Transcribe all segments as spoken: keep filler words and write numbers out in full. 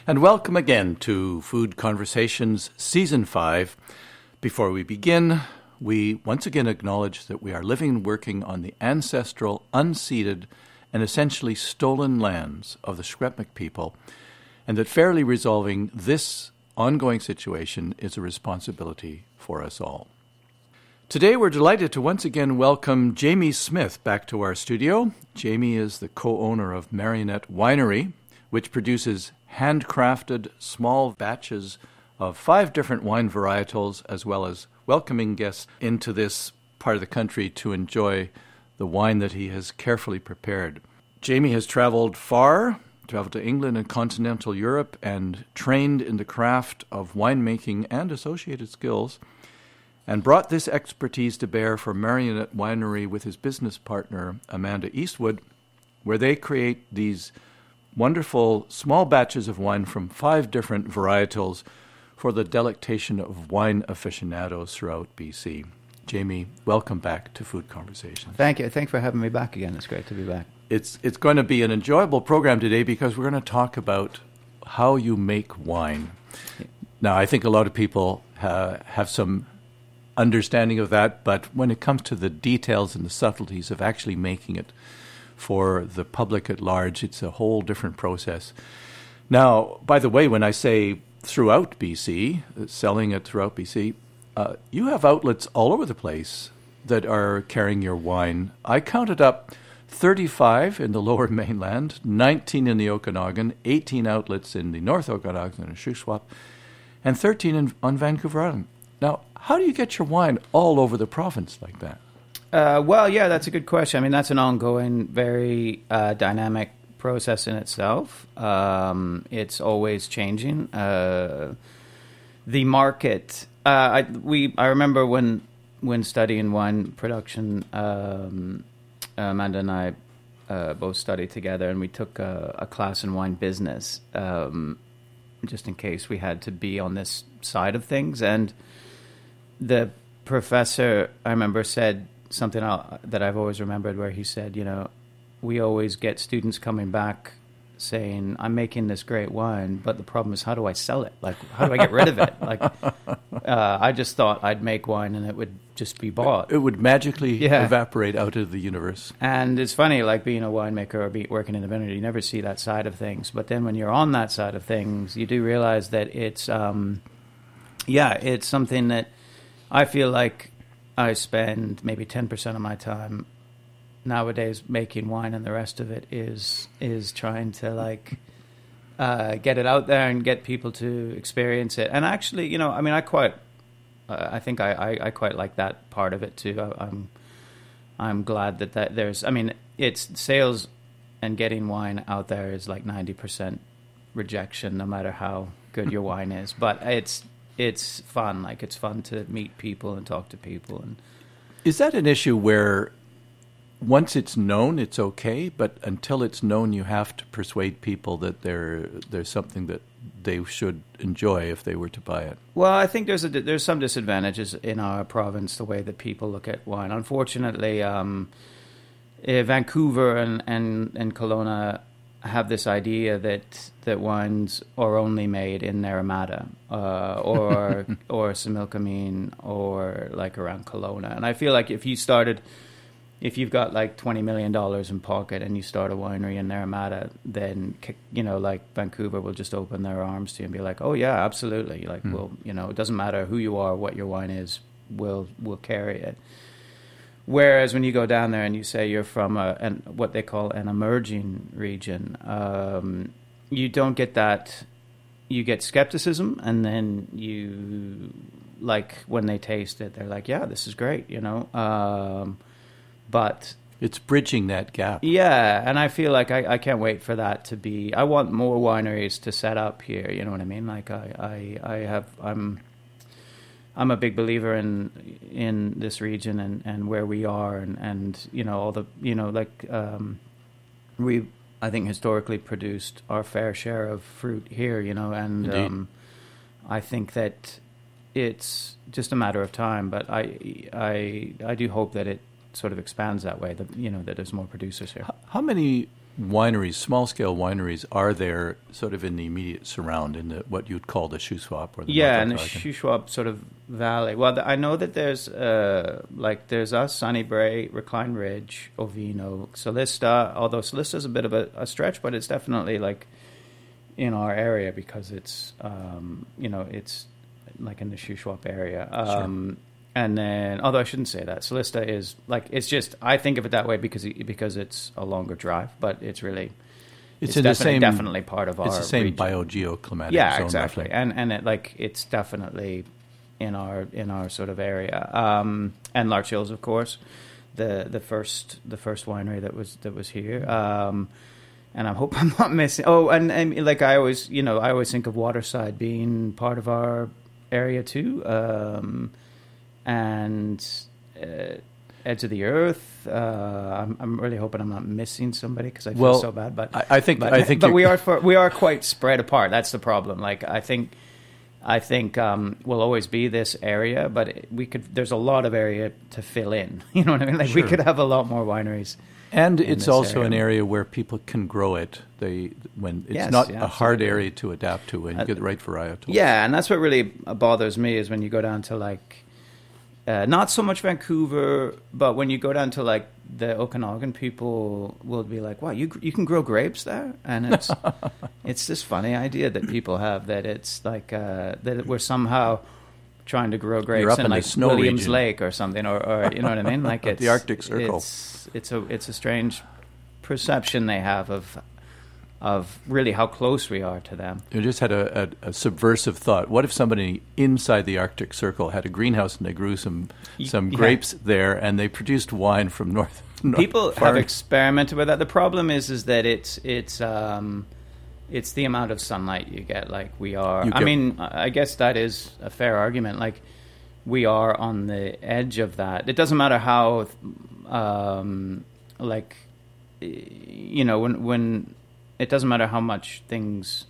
And welcome again to Food Conversations Season five. Before we begin, we once again acknowledge that we are living and working on the ancestral, unceded, and essentially stolen lands of the Secwepemc people, and that fairly resolving this ongoing situation is a responsibility for us all. Today we're delighted to once again welcome Jamie Smith back to our studio. Jamie is the co-owner of Marionette Winery, which produces handcrafted small batches of five different wine varietals, as well as welcoming guests into this part of the country to enjoy the wine that he has carefully prepared. Jamie has traveled far, traveled to England and continental Europe, and trained in the craft of winemaking and associated skills, and brought this expertise to bear for Marionette Winery with his business partner, Amanda Eastwood, where they create these wonderful small batches of wine from five different varietals for the delectation of wine aficionados throughout B C. Jamie, welcome back to Food Conversations. Thank you. Thanks for having me back again. It's great to be back. It's it's going to be an enjoyable program today because we're going to talk about how you make wine. Yeah. Now, I think a lot of people uh, have some understanding of that, but when it comes to the details and the subtleties of actually making it for the public at large, it's a whole different process. Now, by the way, when I say throughout B C, selling it throughout B C, uh, you have outlets all over the place that are carrying your wine. I counted up thirty-five in the Lower Mainland, nineteen in the Okanagan, eighteen outlets in the North Okanagan and Shuswap, and thirteen in, on Vancouver Island. Now, how do you get your wine all over the province like that? Uh, well, yeah, that's a good question. I mean, that's an ongoing, very uh, dynamic process in itself. Um, it's always changing. Uh, the market, uh, I, we, I remember when when studying wine production, um, Amanda and I uh, both studied together, and we took a, a class in wine business, um, just in case we had to be on this side of things. And the professor, I remember, said something that I've always remembered, where he said, you know, we always get students coming back saying, I'm making this great wine, but the problem is, how do I sell it? Like, how do I get rid of it? Like, uh, I just thought I'd make wine and it would just be bought. It would magically yeah. evaporate out of the universe. And it's funny, like being a winemaker or be working in the vineyard, you never see that side of things. But then when you're on that side of things, you do realize that it's, um, yeah, it's something that I feel like I spend maybe ten percent of my time nowadays making wine, and the rest of it is is trying to like uh, get it out there and get people to experience it. And actually, you know, I mean, I quite, uh, I think I, I, I quite like that part of it too. I, I'm I'm glad that, that there's, I mean, it's sales and getting wine out there is like ninety percent rejection, no matter how good your wine is. But it's it's fun. Like, it's fun to meet people and talk to people. And is that an issue where once it's known, it's okay, but until it's known, you have to persuade people that there there's something that they should enjoy if they were to buy it? Well, I think there's a, there's some disadvantages in our province, the way that people look at wine. Unfortunately, um, eh, Vancouver and, and, and Kelowna have this idea that that wines are only made in Naramata uh, or or Similkameen or like around Kelowna. And I feel like if you started, if you've got like twenty million dollars in pocket and you start a winery in Naramata, then, you know, like Vancouver will just open their arms to you and be like, oh yeah, absolutely. Like, mm. we'll, you know, it doesn't matter who you are, what your wine is, we'll, we'll carry it. Whereas when you go down there and you say you're from a, an, what they call an emerging region, um, you don't get that. You get skepticism, and then you, like, when they taste it, they're like, yeah, this is great, you know. Um, but it's bridging that gap. Yeah, and I feel like I, I can't wait for that to be. I want more wineries to set up here, you know what I mean? Like, I, I, I have, I'm... I'm a big believer in in this region and, and where we are, and, and you know all the you know like um, we I think historically produced our fair share of fruit here, you know, and um, I think that it's just a matter of time. But I I I do hope that it sort of expands that way. That you know that there's more producers here. How, how many wineries, small-scale wineries, are there sort of in the immediate surround, in the, what you'd call the Shuswap or the yeah, in the North Arkansas? Shuswap sort of valley. Well, I know that there's uh, like there's us, Sunny Brae, Recline Ridge, Ovino, Solista. Although Solista's a bit of a, a stretch, but it's definitely like in our area because it's um, you know it's like in the Shuswap area. Um, Sure. And then, although I shouldn't say that, Solista is like it's just I think of it that way because because it's a longer drive, but it's really It's, it's in the definitely, same, definitely part of our it's the same region. biogeoclimatic Yeah, zone. exactly, roughly. and and it like it's definitely in our in our sort of area. Um, and Larch Hills, of course, the the first the first winery that was that was here. Um, and I hope I'm not missing. Oh, and, and like I always, you know, I always think of Waterside being part of our area too. Um, and uh, Edge of the Earth. Uh, I'm, I'm really hoping I'm not missing somebody because I feel Well, so bad. But I, I think but, I think but you- we are for, we are quite spread apart. That's the problem. Like I think I think um, we'll always be this area, but it, we could. There's a lot of area to fill in. You know what I mean? Like Sure. we could have a lot more wineries. And in it's this also area. an area where people can grow it. They when it's Yes, not yeah, a hard absolutely. area to adapt to, and you Uh, get the right varietal. Yeah, and that's what really bothers me is when you go down to like, uh, not so much Vancouver, but when you go down to like the Okanagan, people will be like, "Wow, you you can grow grapes there," and it's it's this funny idea that people have that it's like uh, that we're somehow trying to grow grapes up in in the like snow Williams region. Lake or something, or, or you know what I mean? Like it's The Arctic Circle. It's it's a it's a strange perception they have of of really how close we are to them. I just had a, a, a subversive thought. What if somebody inside the Arctic Circle had a greenhouse and they grew some some Yeah. grapes there, and they produced wine from north? north People far- have experimented with that. The problem is, is that it's it's um, it's the amount of sunlight you get. Like we are. You I get- mean, I guess that is a fair argument. Like we are on the edge of that. It doesn't matter how, um, like, you know, when when it doesn't matter how much things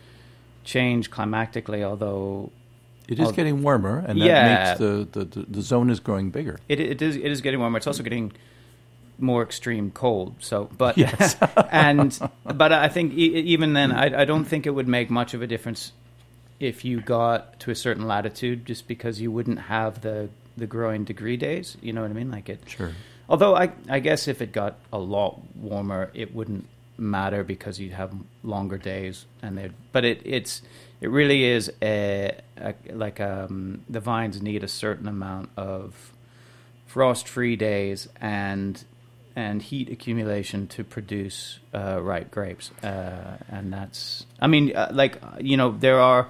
change climatically. Although It is I'll- getting warmer, and that Yeah. makes the, the, the, the zone is growing bigger. It it is it is getting warmer. It's also getting more extreme cold. So, but Yes. and but I think e- even then, I I don't think it would make much of a difference if you got to a certain latitude, just because you wouldn't have the the growing degree days. You know what I mean? Like it. Sure. Although I I guess if it got a lot warmer, it wouldn't matter because you'd have longer days, and they. But it it's. It really is a, a like um, the vines need a certain amount of frost-free days and and heat accumulation to produce uh, ripe grapes, uh, and that's I mean uh, like you know there are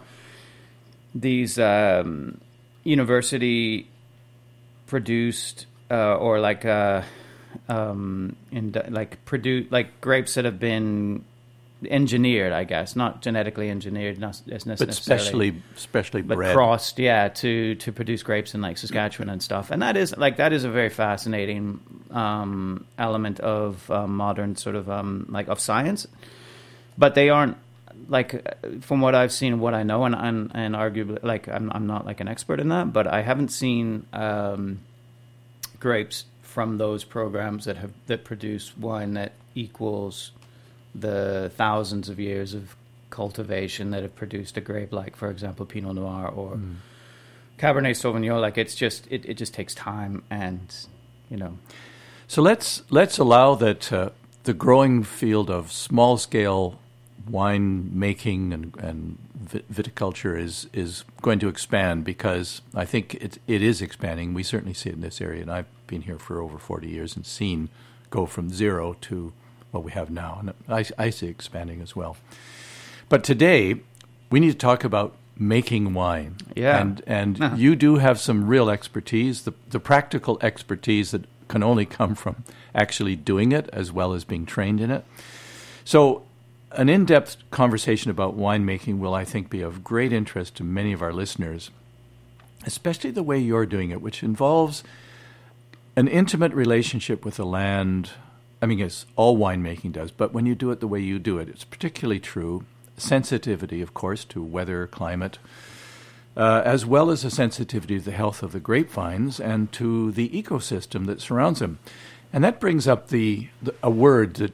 these um, university produced uh, or like uh, um, in like produce like grapes that have been engineered, I guess, not genetically engineered, not as But necessarily, specially, specially but bred. crossed, yeah, to to produce grapes in like Saskatchewan and stuff. And that is like that is a very fascinating um, element of um, modern sort of um, like of science. But they aren't like from what I've seen, what I know, and and, and arguably like I'm I'm not like an expert in that, but I haven't seen um, grapes from those programs that have that produce wine that equals the thousands of years of cultivation that have produced a grape like, for example, Pinot Noir or Mm. Cabernet Sauvignon. Like it's just it, it just takes time, and you know. So let's let's allow that uh, the growing field of small scale wine making and, and viticulture is is going to expand, because I think it it is expanding. We certainly see it in this area, and I've been here for over forty years and seen go from zero to what we have now, and I, I see expanding as well. But today we need to talk about making wine. Yeah. And and Uh-huh. you do have some real expertise, the the practical expertise that can only come from actually doing it as well as being trained in it. So an in-depth conversation about winemaking will, I think, be of great interest to many of our listeners, especially the way you're doing it, which involves an intimate relationship with the land. I mean, it's all winemaking does, but when you do it the way you do it, it's particularly true. Sensitivity, of course, to weather, climate, uh, as well as a sensitivity to the health of the grapevines and to the ecosystem that surrounds them. And that brings up the, the a word that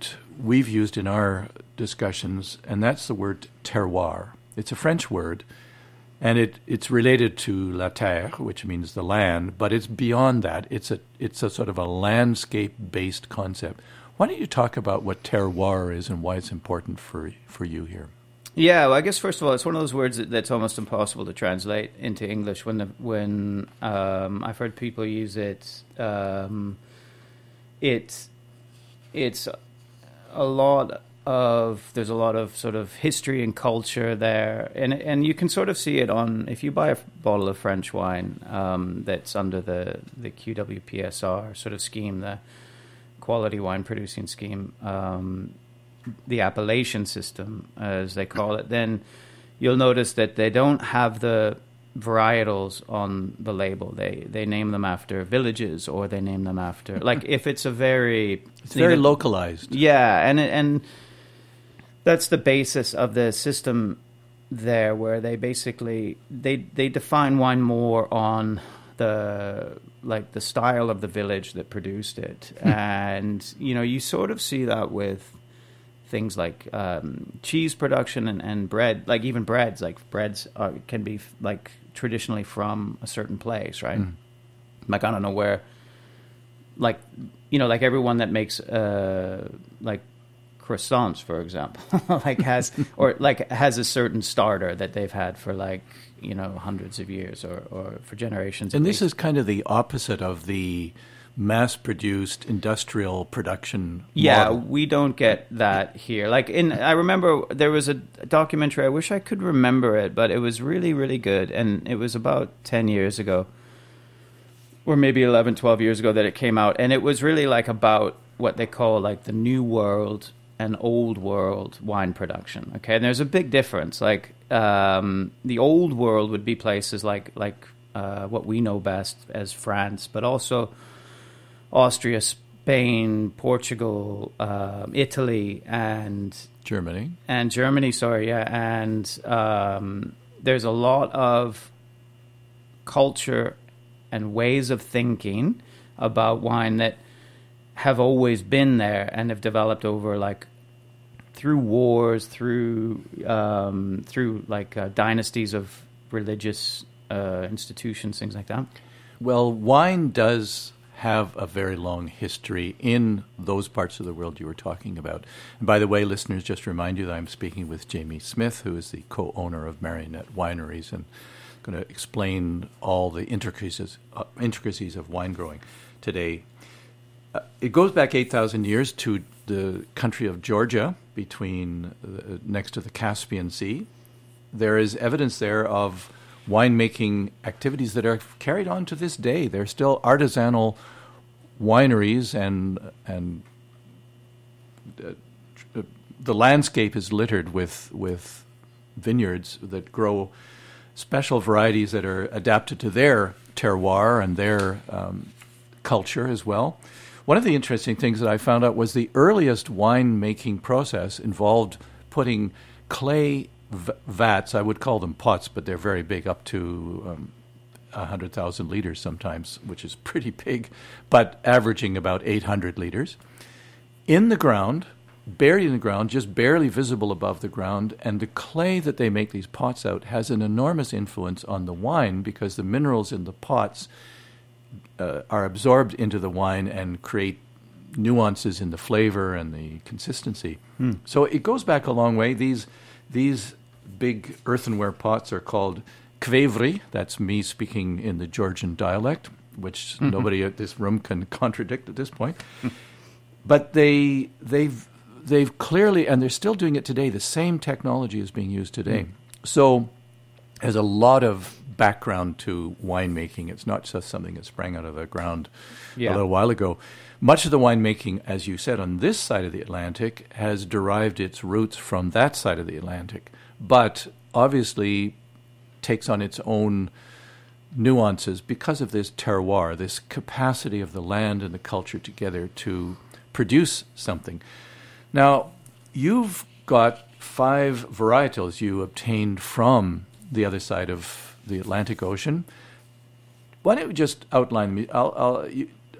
we've used in our discussions, and that's the word terroir. It's a French word, and it, it's related to la terre, which means the land, but it's beyond that. It's a it's a sort of a landscape-based concept. Why don't you talk about what terroir is and why it's important for for you here? Yeah, well, I guess first of all, it's one of those words that, that's almost impossible to translate into English. When the, when um, I've heard people use it, um, it's it's a lot of there's a lot of sort of history and culture there, and and you can sort of see it on if you buy a bottle of French wine um, that's under the the Q W P S R sort of scheme, the quality wine producing scheme. Um, the appellation system, as they call it, then you'll notice that they don't have the varietals on the label. They they name them after villages, or they name them after, like, if it's a very... It's very know, localized. Yeah, and and that's the basis of the system there, where they basically, they, they define wine more on the, like, the style of the village that produced it. And, you know, you sort of see that with things like um, cheese production and, and bread, like even breads, like breads are, can be like traditionally from a certain place, right? Mm. Like, I don't know where, like, you know, like everyone that makes uh, like croissants, for example, like has, or like has a certain starter that they've had for like, you know, hundreds of years or, or for generations. And this is kind of the opposite of the mass-produced industrial production yeah model. We don't get that here. Like, in I remember there was a documentary, I wish I could remember it, but it was really really good, and it was about ten years ago, or maybe eleven, twelve years ago, that it came out, and it was really like about what they call like the new world and old world wine production. Okay, and there's a big difference. Like, um the old world would be places like like uh what we know best as France, but also Austria, Spain, Portugal, uh, Italy, and Germany. And Germany, sorry, yeah. And um, there's a lot of culture and ways of thinking about wine that have always been there and have developed over, like, through wars, through um, through like uh, dynasties of religious uh, institutions, things like that. Well, wine does have a very long history in those parts of the world you were talking about. And by the way, listeners, just remind you that I'm speaking with Jamie Smith, who is the co-owner of Marionette Wineries, and going to explain all the intricacies, uh, intricacies of wine growing today. Uh, it goes back eight thousand years to the country of Georgia, between uh, next to the Caspian Sea. There is evidence there of winemaking activities that are carried on to this day. They're still artisanal wineries, and and uh, the landscape is littered with with vineyards that grow special varieties that are adapted to their terroir and their um, culture as well. One of the interesting things that I found out was the earliest winemaking process involved putting clay v- vats, I would call them pots, but they're very big, up to um, one hundred thousand liters sometimes, which is pretty big, but averaging about eight hundred liters, in the ground, buried in the ground, just barely visible above the ground. And the clay that they make these pots out has an enormous influence on the wine, because the minerals in the pots uh, are absorbed into the wine and create nuances in the flavor and the consistency. Mm. So it goes back a long way. These these big earthenware pots are called kvevri. That's me speaking in the Georgian dialect, which mm-hmm. nobody at this room can contradict at this point. But they they've they've clearly, and they're still doing it today, the same technology is being used today. Mm. So there's a lot of background to winemaking. It's not just something that sprang out of the ground yeah. a little while ago. Much of the winemaking, as you said, on this side of the Atlantic has derived its roots from that side of the Atlantic, but obviously takes on its own nuances because of this terroir, this capacity of the land and the culture together to produce something. Now, you've got five varietals you obtained from the other side of the Atlantic Ocean. Why don't you just outline me? I'll I'll, you, I'll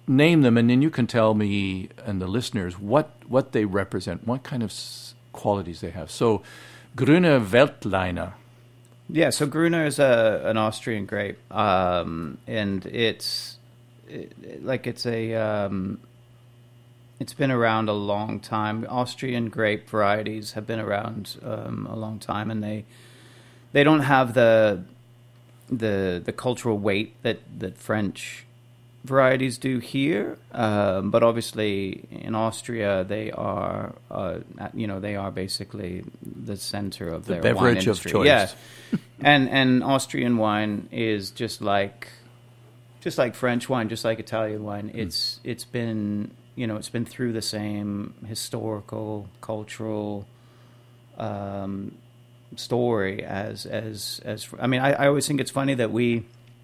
name them, and then you can tell me and the listeners what, what they represent, what kind of s- qualities they have. So, Grüne Veltliner. Yeah, so Gruner is a an Austrian grape, um, and it's it, like it's a um, it's been around a long time. Austrian grape varieties have been around um, a long time, and they they don't have the the the cultural weight that, that French varieties do here. Um, but obviously, in Austria, they are uh, you know they are basically the center of the their beverage wine of industry. choice. Yeah. and and Austrian wine is just like just like French wine, just like Italian wine. It's mm. it's been you know it's been through the same historical, cultural um, story as as as. I mean, I, I always think it's funny that we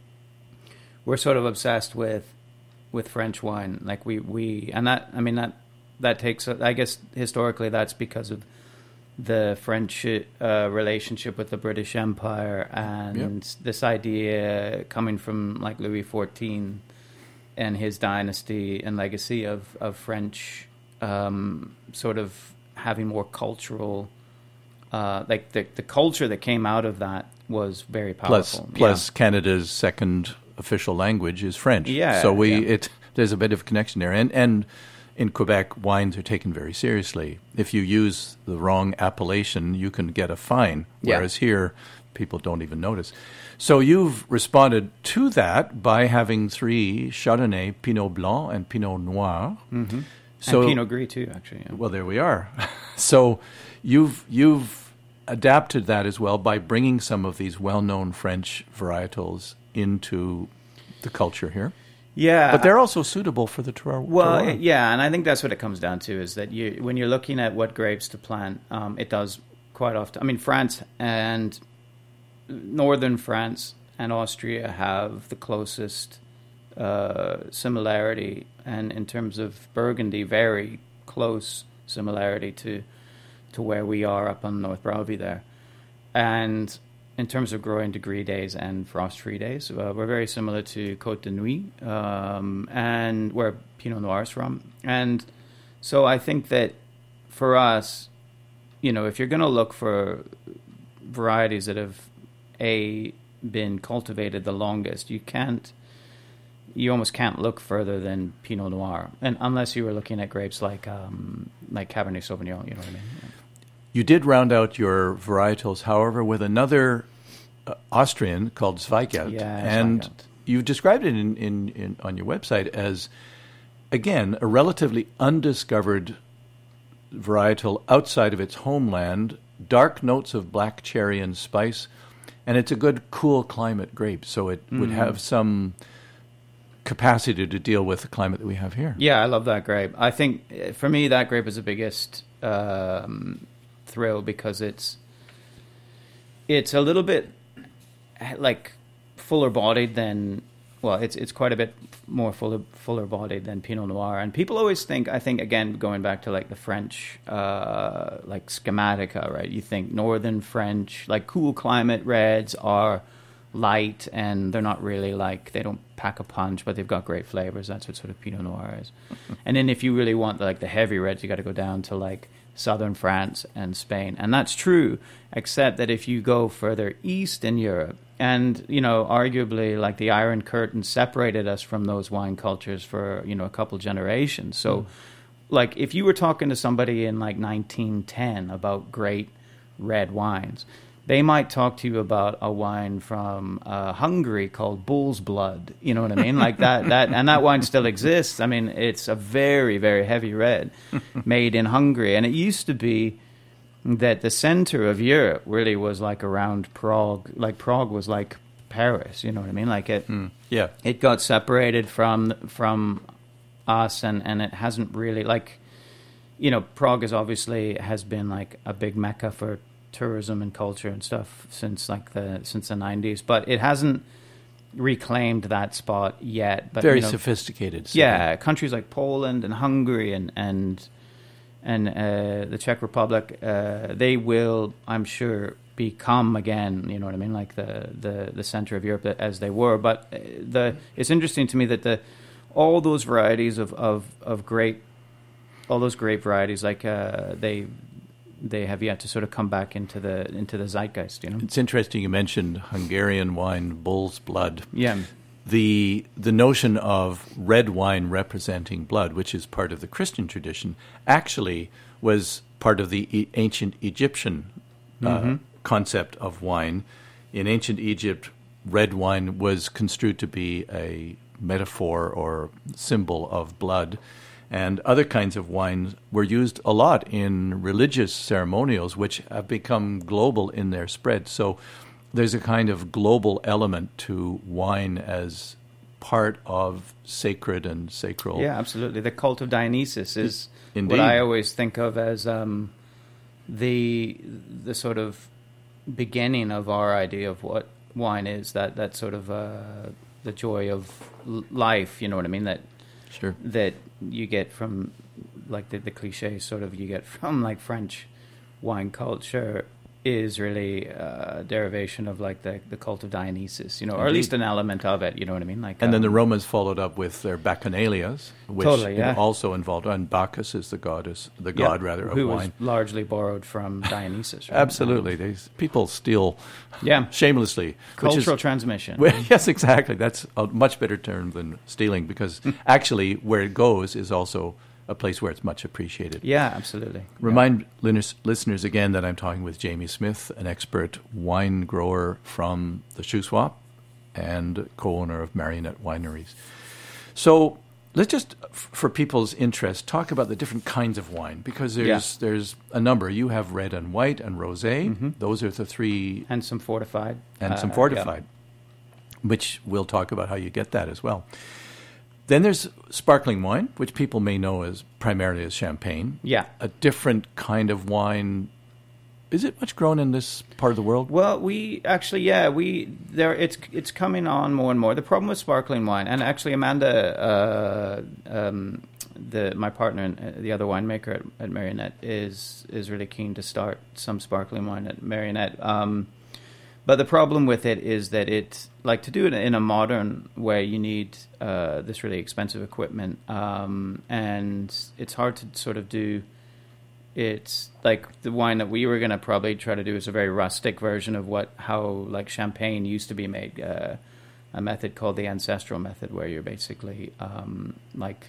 we're sort of obsessed with with French wine. Like we we and that I mean that that takes I guess historically that's because of the French uh, relationship with the British Empire and yep. this idea coming from like Louis the fourteenth and his dynasty and legacy of, of French um, sort of having more cultural, uh, like the, the culture that came out of that was very powerful. Plus, plus yeah. Canada's second official language is French. Yeah. So we yeah. it there's a bit of connection there. And and in Quebec, wines are taken very seriously. If you use the wrong appellation, you can get a fine, whereas yeah. here, people don't even notice. So you've responded to that by having three Chardonnay, Pinot Blanc, and Pinot Noir. Mm-hmm. So, and Pinot Gris, too, actually. Yeah. Well, there we are. So you've you've adapted that as well by bringing some of these well-known French varietals into the culture here. Yeah, but they're also suitable for the terroir. Well, yeah, and I think that's what it comes down to is that you, when you're looking at what grapes to plant, um, it does quite often. I mean, France and northern France and Austria have the closest uh, similarity, and in terms of Burgundy, very close similarity to to where we are up on North Browby there, and in terms of growing degree days and frost-free days, uh, we're very similar to Côte de Nuit, um, and where Pinot Noir is from. And so I think that for us, you know, if you're going to look for varieties that have, A, been cultivated the longest, you can't, you almost can't look further than Pinot Noir, and unless you were looking at grapes like um, like Cabernet Sauvignon, you know what I mean? Yeah. You did round out your varietals, however, with another uh, Austrian called Zweigelt. Yeah, and Zweigelt. You described it in, in, in on your website as, again, a relatively undiscovered varietal outside of its homeland, dark notes of black cherry and spice, and it's a good cool climate grape, so it mm. would have some capacity to deal with the climate that we have here. Yeah, I love that grape. I think, for me, that grape is the biggest um, thrill because it's it's a little bit like fuller bodied than well it's it's quite a bit more fuller fuller bodied than Pinot Noir, and people always think I think again going back to like the French uh, like schematica, right? You think northern French like cool climate reds are light and they're not really like they don't pack a punch, but they've got great flavors. That's what sort of Pinot Noir is. And then if you really want like the heavy reds, you got to go down to like southern France and Spain, and that's true, except that if you go further east in Europe, and you know arguably like the Iron Curtain separated us from those wine cultures for you know a couple generations. So mm. like if you were talking to somebody in like nineteen ten about great red wines, they might talk to you about a wine from uh, Hungary called Bull's Blood. You know what I mean? Like that, that, and that wine still exists. I mean, it's a very, very heavy red made in Hungary. And it used to be that the center of Europe really was like around Prague. Like Prague was like Paris. You know what I mean? Like it, mm, yeah. It got separated from from us, and, and it hasn't really like, you know, Prague is obviously has been like a big mecca for tourism and culture and stuff since like the since the nineties, but it hasn't reclaimed that spot yet. But very you know, sophisticated. City. Yeah, countries like Poland and Hungary and and and uh, the Czech Republic, uh, they will, I'm sure, become again. You know what I mean, like the the the center of Europe as they were. But the it's interesting to me that the all those varieties of, of, of grape, all those grape varieties, like uh, they they have yet to sort of come back into the into the zeitgeist. You know, it's interesting you mentioned Hungarian wine, bull's blood. Yeah. The the notion of red wine representing blood, which is part of the Christian tradition, actually was part of the e- ancient Egyptian uh, mm-hmm. concept of wine. In ancient Egypt, red wine was construed to be a metaphor or symbol of blood, and other kinds of wines were used a lot in religious ceremonials, which have become global in their spread. So there's a kind of global element to wine as part of sacred and sacral. Yeah, absolutely. The cult of Dionysus is Indeed. what I always think of as um, the the sort of beginning of our idea of what wine is. That that sort of uh, the joy of l- life. You know what I mean? That sure that you get from like the, the cliche sort of you get from like French wine culture is really a derivation of like the, the cult of Dionysus, you know, Indeed. or at least an element of it, you know what I mean? Like, and um, then the Romans followed up with their Bacchanalias, which Totally, yeah. also involved, and Bacchus is the goddess, the god yeah, rather of who wine. was largely borrowed from Dionysus, right? Absolutely, these people steal, yeah, shamelessly. Cultural is, transmission. Well, yes, exactly. That's a much better term than stealing, because actually, where it goes is also a place where it's much appreciated. Yeah, absolutely. Remind yeah. listeners, listeners again that I'm talking with Jamie Smith, an expert wine grower from the Shuswap and co-owner of Marionette Wineries. So let's just, f- for people's interest, talk about the different kinds of wine, because there's Yeah. there's a number. You have red and white and rosé. Mm-hmm. Those are the three. And some fortified. And uh, some fortified, yeah. which we'll talk about how you get that as well. Then there's sparkling wine, which people may know as primarily as champagne. Yeah. A different kind of wine. Is it much grown in this part of the world? Well, we actually, yeah, we there. It's it's coming on more and more. The problem with sparkling wine, and actually, Amanda, uh, um, the my partner, and the other winemaker at, at Marionette, is is really keen to start some sparkling wine at Marionette. Um, But the problem with it is that it, like, to do it in a modern way, you need uh, this really expensive equipment, um, and it's hard to sort of do. It's like the wine that we were going to probably try to do is a very rustic version of what how like champagne used to be made. Uh, a method called the ancestral method, where you're basically um, like,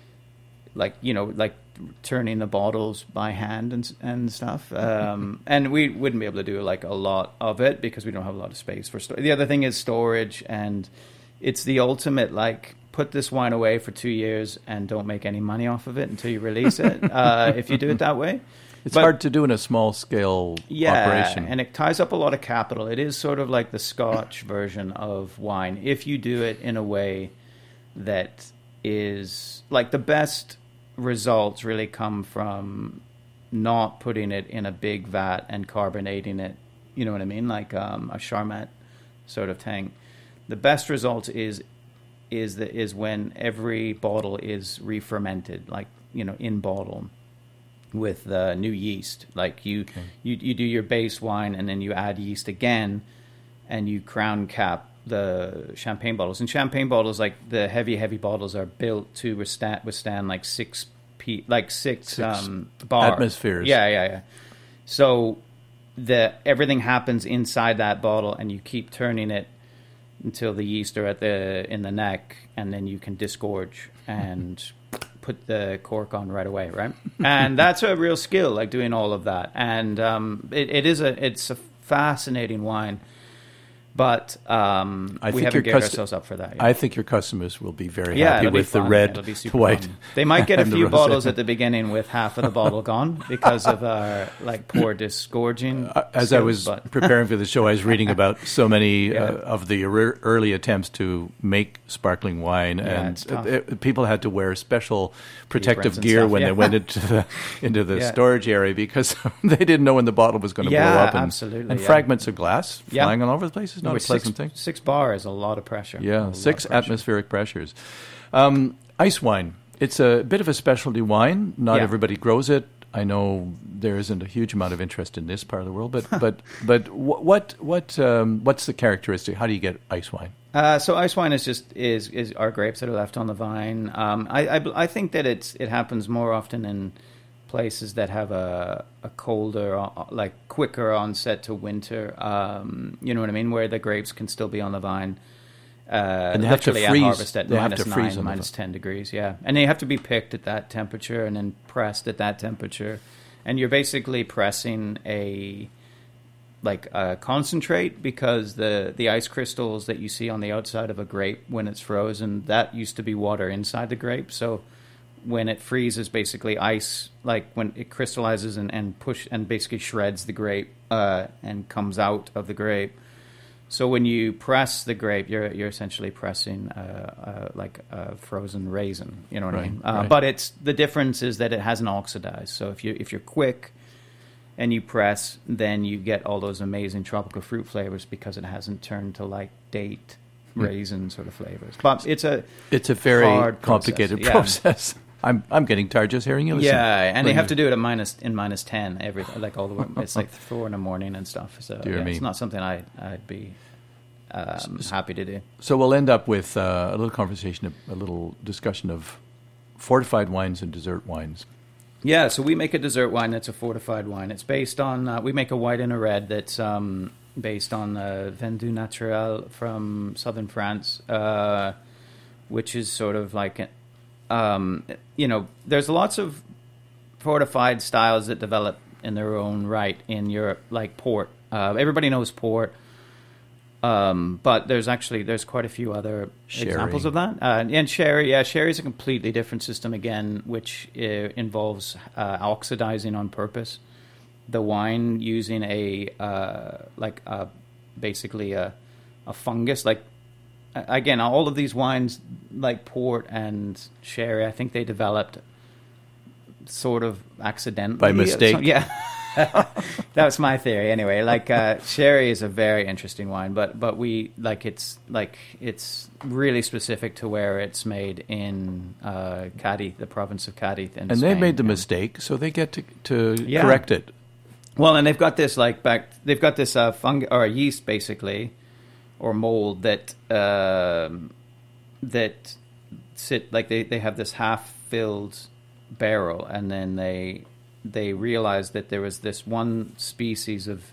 like you know, like. turning the bottles by hand and and stuff, um, and we wouldn't be able to do like a lot of it because we don't have a lot of space for storage. The other thing is storage, and it's the ultimate like put this wine away for two years and don't make any money off of it until you release it. uh, if you do it that way, it's but, hard to do in a small scale yeah, operation, and it ties up a lot of capital. It is sort of like the Scotch version of wine if you do it in a way that is like the best. Results really come from not putting it in a big vat and carbonating it. You know what I mean? Like um, a Charmat sort of thing. The best result is is the, is when every bottle is re-fermented, like you know, in bottle with the new yeast. Like you, okay. you you do your base wine and then you add yeast again, and you crown cap the champagne bottles. And champagne bottles, like the heavy, heavy bottles, are built to withstand, withstand like six p, like six, six um, bar atmospheres. Yeah, yeah, yeah. So the everything happens inside that bottle, and you keep turning it until the yeast are at the in the neck, and then you can disgorge and put the cork on right away, right? And that's a real skill, like doing all of that. And um, it, it is a it's a fascinating wine. But um, I we think haven't your geared cust- ourselves up for that yet. I think your customers will be very yeah, happy it'll be with the fun. red, It'll be super white. fun. They might get a and the few rosé. bottles at the beginning with half of the bottle gone because of our like poor disgorging. Uh, as skills, I was but. preparing for the show, I was reading about so many Yeah. uh, of the er- early attempts to make sparkling wine, Yeah, and it's tough. it, it, people had to wear special protective Aprons and gear stuff, when yeah. they went into the into the Yeah. storage area because they didn't know when the bottle was going to Yeah, blow up. And, absolutely, and yeah. fragments of glass Yeah. flying all over the place is not With a pleasant six, thing. Six bar is a lot of pressure. Yeah, A lot six of pressure. atmospheric pressures. Um, ice wine. It's a bit of a specialty wine. Not Yeah. everybody grows it. I know there isn't a huge amount of interest in this part of the world, but but but what what um, what's the characteristic? How do you get ice wine? Uh, so ice wine is just is is are grapes that are left on the vine. Um, I, I I think that it's it happens more often in places that have a a colder, like quicker onset to winter. Um, you know what I mean, where the grapes can still be on the vine. Uh, and they have to literally freeze. At harvest at they minus have to freeze nine, minus ten degrees. Yeah, and they have to be picked at that temperature and then pressed at that temperature, and you're basically pressing a like a concentrate, because the the ice crystals that you see on the outside of a grape when it's frozen, that used to be water inside the grape. So when it freezes, basically ice, like when it crystallizes and, and push and basically shreds the grape uh, and comes out of the grape. So when you press the grape, you're you're essentially pressing uh, uh, like a frozen raisin. You know what right, I mean? Uh, right. But it's the difference is that it hasn't oxidized. So if you if you're quick and you press, then you get all those amazing tropical fruit flavors because it hasn't turned to like date raisin sort of flavors. But it's a it's a very hard complicated process. process. Yeah. I'm I'm getting tired just hearing you. Listen. Yeah, and they have to do it at minus in minus ten every like all the way. It's like four in the morning and stuff. So Dear yeah, me. it's not something I I'd be um, happy to do. So we'll end up with uh, a little conversation, a little discussion of fortified wines and dessert wines. Yeah, so we make a dessert wine that's a fortified wine. It's based on uh, we make a white and a red that's um, based on uh, Vin du Naturel from southern France, uh, which is sort of like. Um, you know, there's lots of fortified styles that develop in their own right in Europe, like port. Uh, everybody knows port, um, but there's actually there's quite a few other Sherry. examples of that. Uh, and sherry, yeah, sherry is a completely different system again, which uh, involves uh, oxidizing on purpose the wine using a uh, like a, basically a a fungus like. Again, all of these wines, like port and sherry, I think they developed sort of accidentally. By mistake? So, yeah. That was my theory anyway. Like uh, sherry is a very interesting wine, but but we like it's like it's really specific to where it's made in uh, Cadiz, the province of Cadiz in And Spain. they made the yeah. mistake, so they get to to Yeah. correct it. Well, and they've got this like back. They've got this uh, fungi or yeast basically. Or mold that um, that sit like they, they have this half filled barrel, and then they they realized that there was this one species of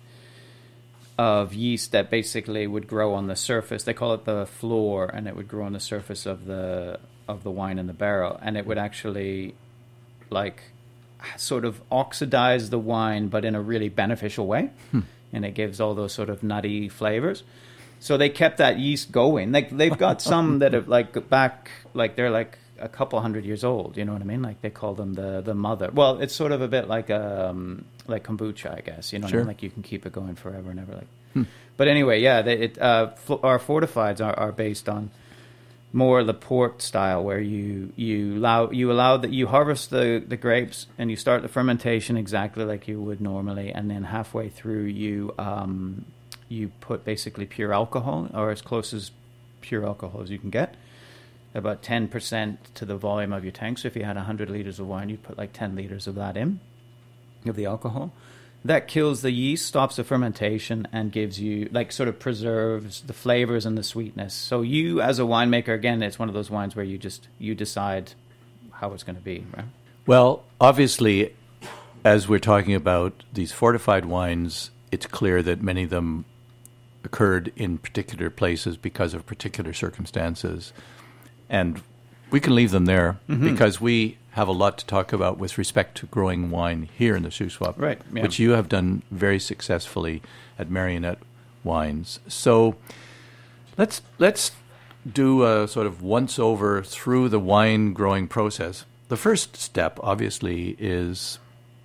of yeast that basically would grow on the surface. They call it the floor, and it would grow on the surface of the of the wine in the barrel, and it would actually like sort of oxidize the wine, but in a really beneficial way, hmm. and it gives all those sort of nutty flavors. So they kept that yeast going. Like they've got some that have like back, like they're like a couple hundred years old. You know what I mean? Like they call them the the mother. Well, it's sort of a bit like um like kombucha, I guess. You know, sure. what I mean? Like you can keep it going forever and ever. Like, hmm. But anyway, yeah, they, it uh f- our fortifieds are, are based on more the port style, where you you allow you allow that you harvest the the grapes and you start the fermentation exactly like you would normally, and then halfway through you um. you put basically pure alcohol, or as close as pure alcohol as you can get, about ten percent to the volume of your tank. So if you had one hundred liters of wine, you put like ten liters of that in, of the alcohol. That kills the yeast, stops the fermentation, and gives you, like, sort of preserves the flavors and the sweetness. So you, as a winemaker, again, it's one of those wines where you just, you decide how it's going to be, right? Well, obviously, as we're talking about these fortified wines, it's clear that many of them occurred in particular places because of particular circumstances. And we can leave them there mm-hmm. because we have a lot to talk about with respect to growing wine here in the Shuswap, right, yeah. which you have done very successfully at Marionette Wines. So let's let's do a sort of once-over through the wine growing process. The first step, obviously, is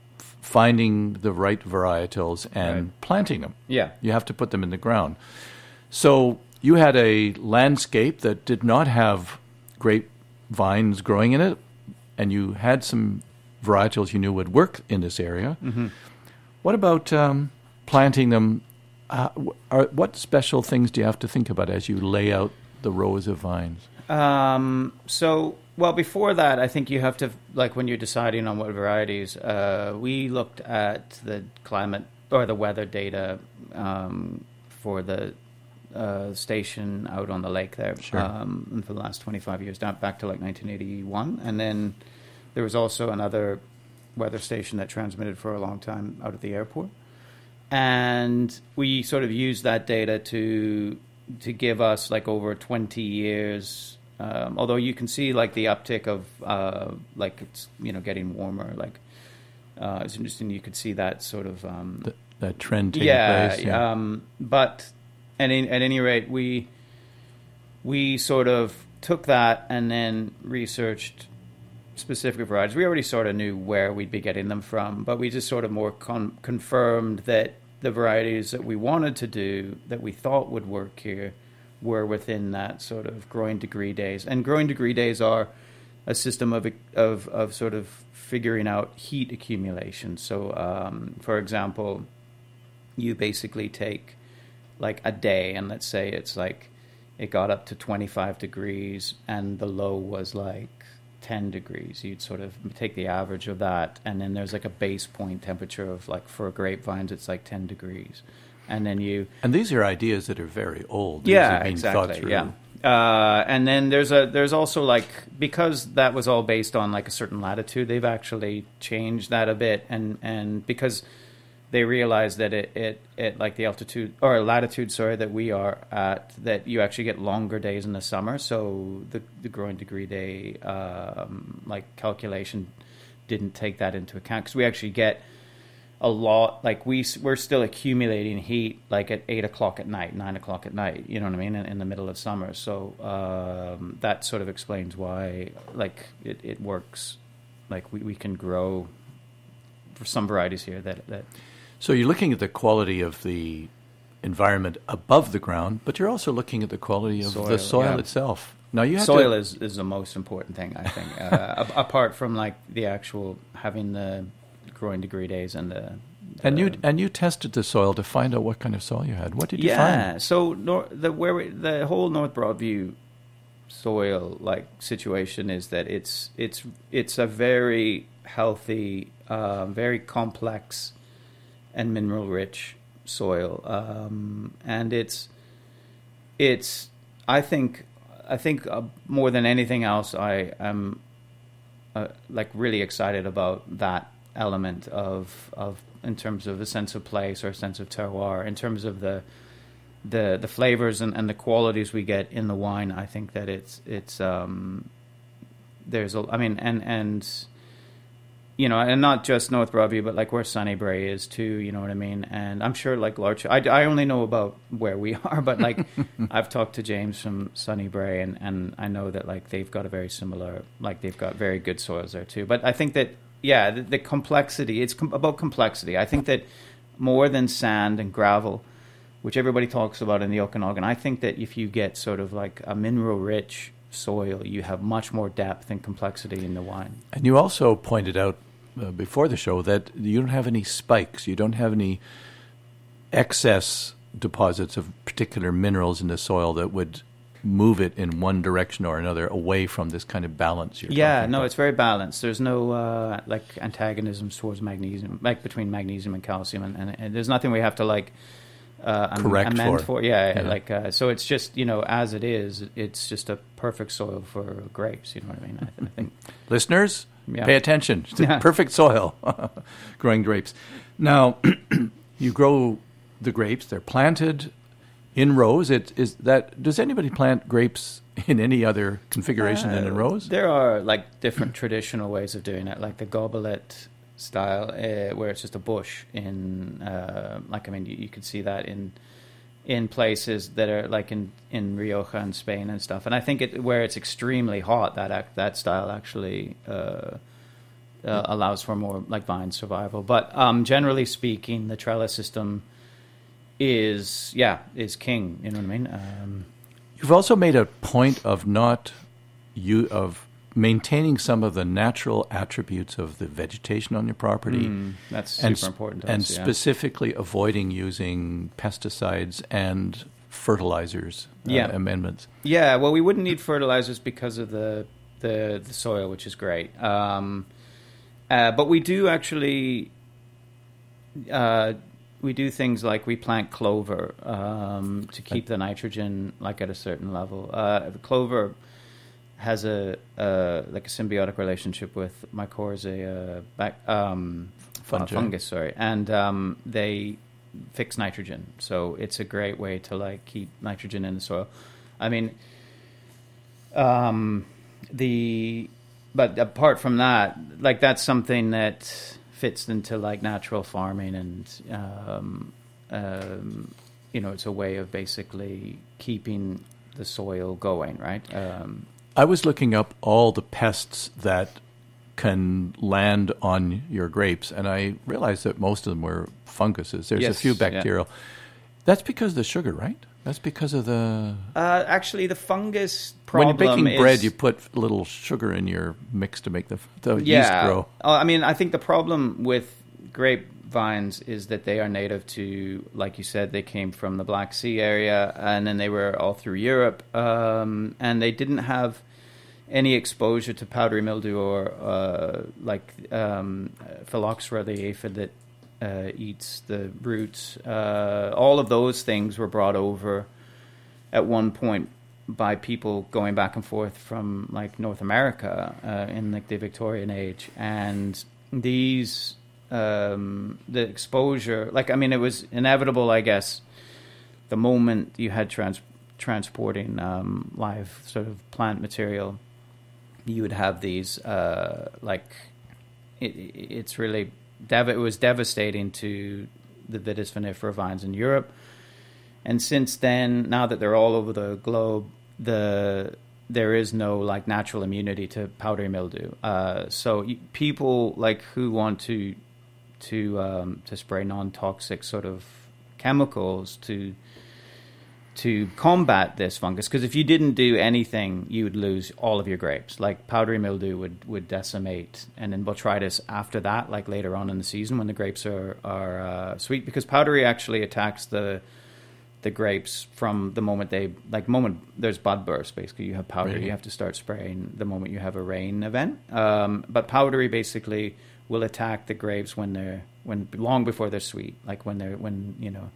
finding the right varietals and right. planting them. Yeah. You have to put them in the ground. So you had a landscape that did not have grape vines growing in it, and you had some varietals you knew would work in this area. Mm-hmm. What about um, planting them? Uh, are, what special things do you have to think about as you lay out the rows of vines? Um, so well, before that, I think you have to, like when you're deciding on what varieties, uh, we looked at the climate or the weather data um, for the uh, station out on the lake there Sure. um, for the last twenty-five years, down back to like nineteen eighty-one. And then there was also another weather station that transmitted for a long time out at the airport. And we sort of used that data to to give us like over twenty years. Um, although you can see like the uptick of uh, like it's you know getting warmer. Like uh, it's interesting. You could see that sort of um, Th- that trend taking yeah, place. Yeah. Um, but at any, at any rate, we we sort of took that and then researched specific varieties. We already sort of knew where we'd be getting them from, but we just sort of more con- confirmed that the varieties that we wanted to do, that we thought would work here, were within that sort of growing degree days. And growing degree days are a system of of, of sort of figuring out heat accumulation. So, um, for example, you basically take like a day, and let's say it's like it got up to twenty-five degrees, and the low was like ten degrees. You'd sort of take the average of that, and then there's like a base point temperature of like for grapevines it's like ten degrees, and then you And these are ideas that are very old. These yeah are being exactly thought through. yeah uh, and then there's a there's also like because that was all based on like a certain latitude, they've actually changed that a bit, and and because they realized that it, it, it like the altitude or latitude, sorry, that we are at, that you actually get longer days in the summer. So the the growing degree day um, like calculation didn't take that into account, because we actually get a lot. Like we we're still accumulating heat like at eight o'clock at night, nine o'clock at night. You know what I mean? In, in the middle of summer. So um, that sort of explains why like it, it works. Like we, we can grow for some varieties here that that. So you're looking at the quality of the environment above the ground, but you're also looking at the quality of Soil, the soil yeah. itself. Now you have soil to, is, is the most important thing, I think. uh, a- apart from like the actual having the growing degree days and the, the and you and you tested the soil to find out what kind of soil you had. What did you yeah. find? So nor, the where we, the whole North Broadview soil like situation is that it's it's it's a very healthy, uh, very complex and mineral rich soil, um, and it's it's I think I think uh, more than anything else, I am uh, like really excited about that element of of in terms of a sense of place or a sense of terroir, in terms of the the the flavors and, and the qualities we get in the wine. I think that it's it's um, there's a I mean and and. You know, and not just North Broadview, but like where Sunnybray is too. You know what I mean? And I'm sure like Larch. I, I only know about where we are, but like I've talked to James from Sunnybray, and, and I know that like they've got a very similar, like they've got very good soils there too. But I think that yeah, the, the complexity. It's com- about complexity. I think that more than sand and gravel, which everybody talks about in the Okanagan, I think that if you get sort of like a mineral rich soil, you have much more depth and complexity in the wine. And you also pointed out uh, before the show that you don't have any spikes. You don't have any excess deposits of particular minerals in the soil that would move it in one direction or another away from this kind of balance you're Yeah, talking no, about. it's very balanced. There's no uh, like antagonisms towards magnesium, like between magnesium and calcium, and, and, and there's nothing we have to like uh, am- Correct amend for. for. Yeah, Yeah. like uh, so it's just you know as it is, it's just a perfect soil for grapes. You know what I mean? I, th- I think. Listeners, Yeah. pay attention. It's the Yeah. perfect soil growing grapes. Now, you grow the grapes. They're planted in rows. It is that. Does anybody plant grapes in any other configuration than in Uh, rows? There are like different traditional ways of doing it, like the goblet style, uh, where it's just a bush in, uh, like I mean, you, you could see that in in places that are like in, in Rioja and Spain and stuff. And I think it where it's extremely hot, that act, that style actually uh, uh, allows for more like vine survival. But um, generally speaking, the trellis system is yeah is king. You know what I mean? Um, You've also made a point of not you of maintaining some of the natural attributes of the vegetation on your property. mm, that's super and, s- important to and us, yeah. specifically avoiding using pesticides and fertilizers uh, Yeah. amendments. Yeah, well, we wouldn't need fertilizers because of the the the soil, which is great. Um, uh, but we do actually uh, we do things like we plant clover um, to keep the nitrogen like at a certain level. Uh, the clover has a uh, like a symbiotic relationship with mycorrhizae, back, um, Fungi. fungus, sorry, and um, they fix nitrogen. So it's a great way to like keep nitrogen in the soil. I mean, um, the but apart from that, like that's something that fits into like natural farming, and um, um, you know, it's a way of basically keeping the soil going, right? Um, I was looking up all the pests that can land on your grapes, and I realized that most of them were funguses. There's Yes, a few yeah. bacterial. That's because of the sugar, right? That's because of the... uh, actually, the fungus When problem you're baking is, bread, you put a little sugar in your mix to make the, the yeast yeah. grow. Uh, I mean, I think the problem with grapevines is that they are native to, like you said, they came from the Black Sea area, and then they were all through Europe, um, and they didn't have any exposure to powdery mildew or uh, like um, phylloxera, the aphid that uh, eats the roots. Uh, all of those things were brought over at one point by people going back and forth from like North America uh, in like the Victorian age, and these um, the exposure, like I mean, it was inevitable, I guess, the moment you had trans- transporting um, live sort of plant material. You would have these, uh, like, it, it's really, dev- it was devastating to the Vitis vinifera vines in Europe. And since then, now that they're all over the globe, the there is no, like, natural immunity to powdery mildew. Uh, so y- people, like, who want to, to, um, to spray non-toxic sort of chemicals to... to combat this fungus, because if you didn't do anything, you would lose all of your grapes. Like powdery mildew would, would decimate, and then botrytis after that, like later on in the season when the grapes are are uh, sweet, because powdery actually attacks the the grapes from the moment they like moment there's bud burst. Basically, you have powdery, Really? you have to start spraying the moment you have a rain event. Um, but powdery basically will attack the grapes when they're when long before they're sweet, like when they're when you know.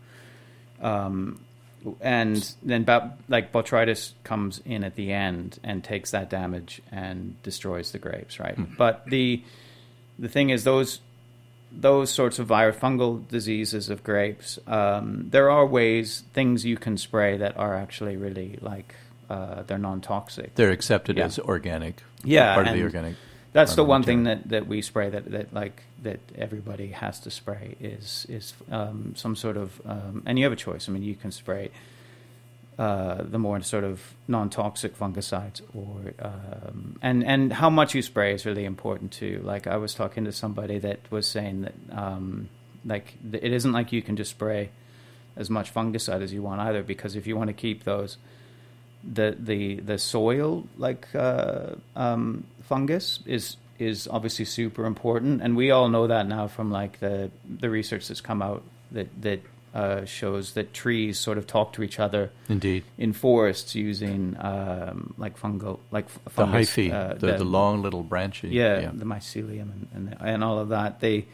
Um, And then, like, botrytis comes in at the end and takes that damage and destroys the grapes, right? Mm. But the the thing is, those those sorts of viral fungal diseases of grapes, um, there are ways, things you can spray that are actually really, like, uh, they're non-toxic. They're accepted Yeah. as organic. Yeah, Part of and the organic. That's the one material. thing that, that we spray that, that like that everybody has to spray is is um, some sort of um, and you have a choice. I mean, you can spray uh, the more sort of non-toxic fungicides, or um, and and how much you spray is really important too. Like I was talking to somebody that was saying that um, like it isn't like you can just spray as much fungicide as you want either, because if you want to keep those the the the soil like uh, um, fungus is is obviously super important, and we all know that now from like the the research that's come out that that uh, shows that trees sort of talk to each other. Indeed, in forests using um, like fungal like fungus, the hyphae, uh, the, the long little branches. Yeah, yeah. the mycelium and, and and all of that. They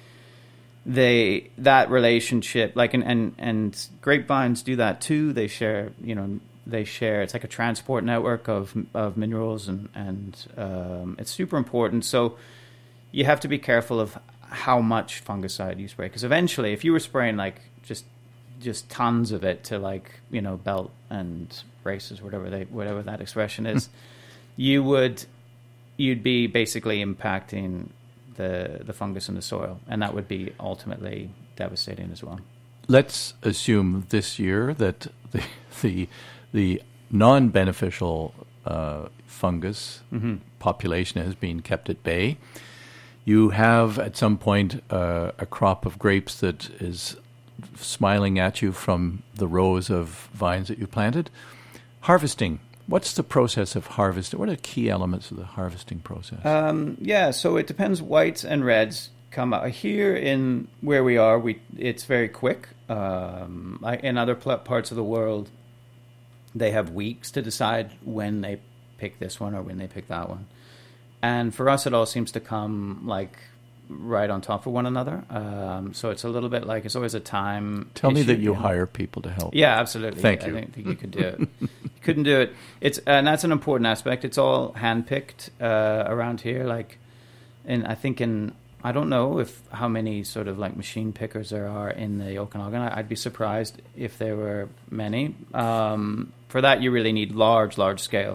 they that relationship like and, and and grapevines do that too. They share you know. They share. It's like a transport network of of minerals, and and um, it's super important. So you have to be careful of how much fungicide you spray, because eventually, if you were spraying like just just tons of it to like you know belt and braces, whatever they whatever that expression is, you would you'd be basically impacting the the fungus in the soil, and that would be ultimately devastating as well. Let's assume this year that the the the non-beneficial uh, fungus mm-hmm. population has been kept at bay. You have at some point uh, a crop of grapes that is smiling at you from the rows of vines that you planted. Harvesting. What's the process of harvesting? What are the key elements of the harvesting process? Um, yeah, so it depends. Whites and reds come out. Here in where we are, we it's very quick. Um, like in other pl- parts of the world, they have weeks to decide when they pick this one or when they pick that one. and for us, it all seems to come like right on top of one another. Um, so it's a little bit like it's always a time. Tell me issue, that you you know? hire people to help. Yeah, absolutely. Thank I you. don't think you could do it. You couldn't do it. It's and that's an important aspect. It's all handpicked uh, around here. Like, and I think in I don't know if how many sort of like machine pickers there are in the Okanagan. I'd be surprised if there were many. Um, for that, you really need large, large scale,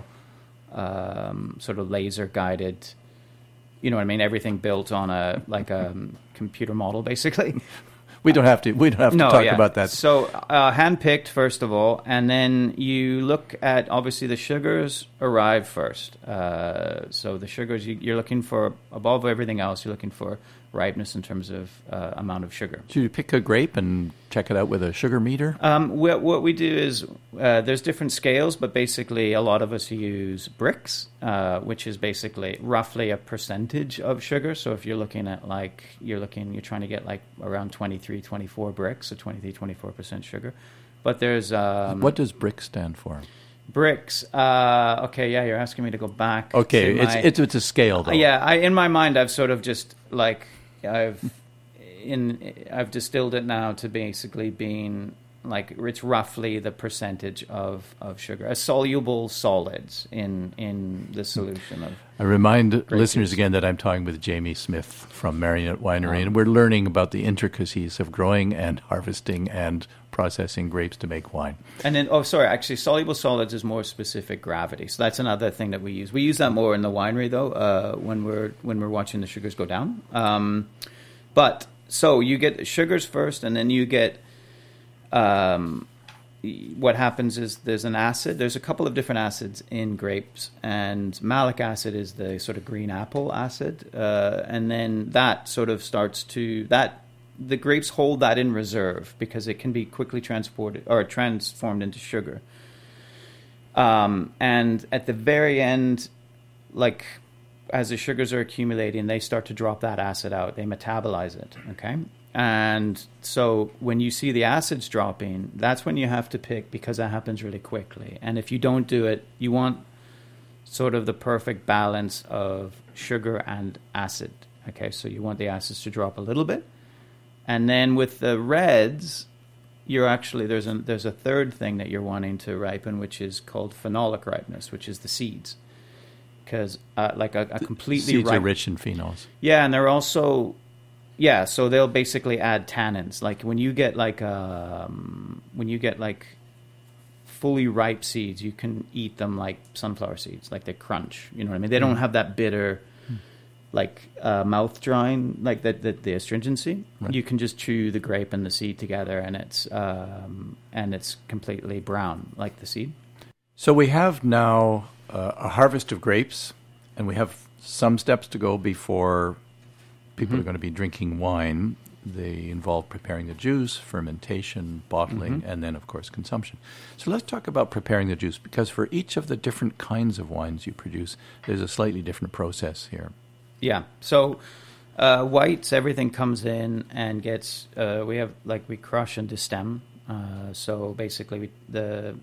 um, sort of laser guided. You know what I mean? Everything built on a like a um, computer model, basically. We don't have to. We don't have to No, talk yeah. about that. So uh, handpicked first of all, and then you look at obviously the sugars arrive first. Uh, so the sugars you, you're looking for above everything else. You're looking for ripeness in terms of uh, amount of sugar. Should you pick a grape and check it out with a sugar meter? Um, what, what we do is uh, there's different scales, but basically a lot of us use bricks, uh, which is basically roughly a percentage of sugar. So if you're looking at like, you're looking, you're trying to get like around twenty-three, twenty-four bricks, so twenty-three, twenty-four percent sugar. But there's... Um, what does BRIC stand for? Bricks. Uh, okay, yeah, you're asking me to go back. Okay, to it's, my, it's it's a scale though. yeah, I, in my mind, I've sort of just like I've in I've distilled it now to basically being like it's roughly the percentage of, of sugar, as soluble solids in in the solution of. I remind listeners juice. again that I'm talking with Jamie Smith from Marionette Winery, Um, and we're learning about the intricacies of growing and harvesting and processing grapes to make wine. And then, oh, sorry, actually, soluble solids is more specific gravity. So that's another thing that we use. We use that more in the winery, though, uh, when we're when we're watching the sugars go down. Um, but so you get sugars first, and then you get um, what happens is there's an acid. There's a couple of different acids in grapes, and malic acid is the sort of green apple acid, uh, and then that sort of starts to that. The grapes hold that in reserve because it can be quickly transported or transformed into sugar. Um, and at the very end, like as the sugars are accumulating, they start to drop that acid out. They metabolize it, okay? And so when you see the acids dropping, that's when you have to pick because that happens really quickly. And if you don't do it, you want sort of the perfect balance of sugar and acid, okay? So you want the acids to drop a little bit. And then with the reds, you're actually there's a there's a third thing that you're wanting to ripen, which is called phenolic ripeness, which is the seeds, because uh, like a, a completely Seeds ripe, are rich in phenols. yeah, and they're also yeah, so they'll basically add tannins. Like when you get like um, when you get like fully ripe seeds, you can eat them like sunflower seeds, like they crunch. You know what I mean? They don't have that bitter. Like uh, mouth drying, like the, the, the astringency, Right. You can just chew the grape and the seed together, and it's um, and it's completely brown, like the seed. So we have now uh, a harvest of grapes, and we have some steps to go before people Mhm. are going to be drinking wine. They involve preparing the juice, fermentation, bottling, Mhm. and then, of course, consumption. So let's talk about preparing the juice, because for each of the different kinds of wines you produce, there's a slightly different process here. Yeah. So uh, whites, everything comes in and gets. Uh, we have like we crush and destem. Uh, so basically, we, the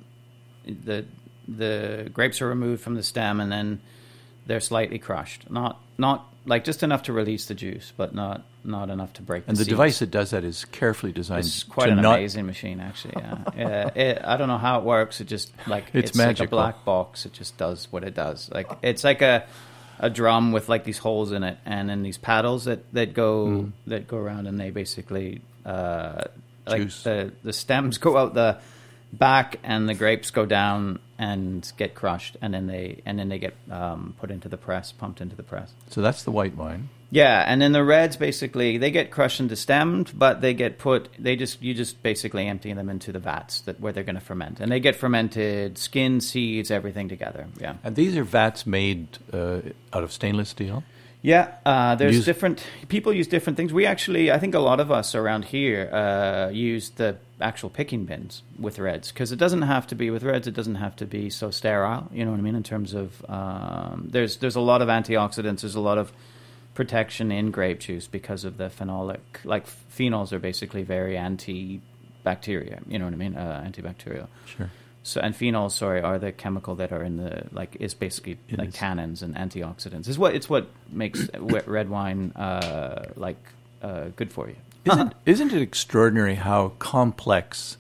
the the grapes are removed from the stem and then they're slightly crushed. Not not like just enough to release the juice, but not not enough to break. And the the seeds. device that does that is carefully designed. It's quite to an not, amazing machine, actually. Yeah, yeah it, I don't know how it works. It just like It's it's, like a magical. black box. It just does what it does. Like it's like a a drum with like these holes in it, and then these paddles that, that go Mm. that go around, and they basically uh, like Juice. the the stems go out the back, and the grapes go down and get crushed, and then they and then they get um, put into the press, pumped into the press. So that's the white wine. Yeah, and then the reds basically they get crushed and destemmed, but they get put. They just you just basically empty them into the vats that where they're going to ferment, and they get fermented, skin, seeds, everything together. Yeah, And these are vats made uh, out of stainless steel. yeah. Uh, there's Use- different people use different things. We actually, I think a lot of us around here uh, use the actual picking bins with reds because it doesn't have to be with reds. It doesn't have to be so sterile. You know what I mean? In terms of um, there's there's a lot of antioxidants. There's a lot of protection in grape juice because of the phenolic, like phenols are basically very anti-bacteria, you know what I mean, uh, antibacterial. Sure. So, and phenols, sorry, are the chemical that are in the, like, is basically It like is. tannins and antioxidants. It's what, it's what makes wet red wine, uh, like, uh, good for you. Isn't, isn't it extraordinary how complex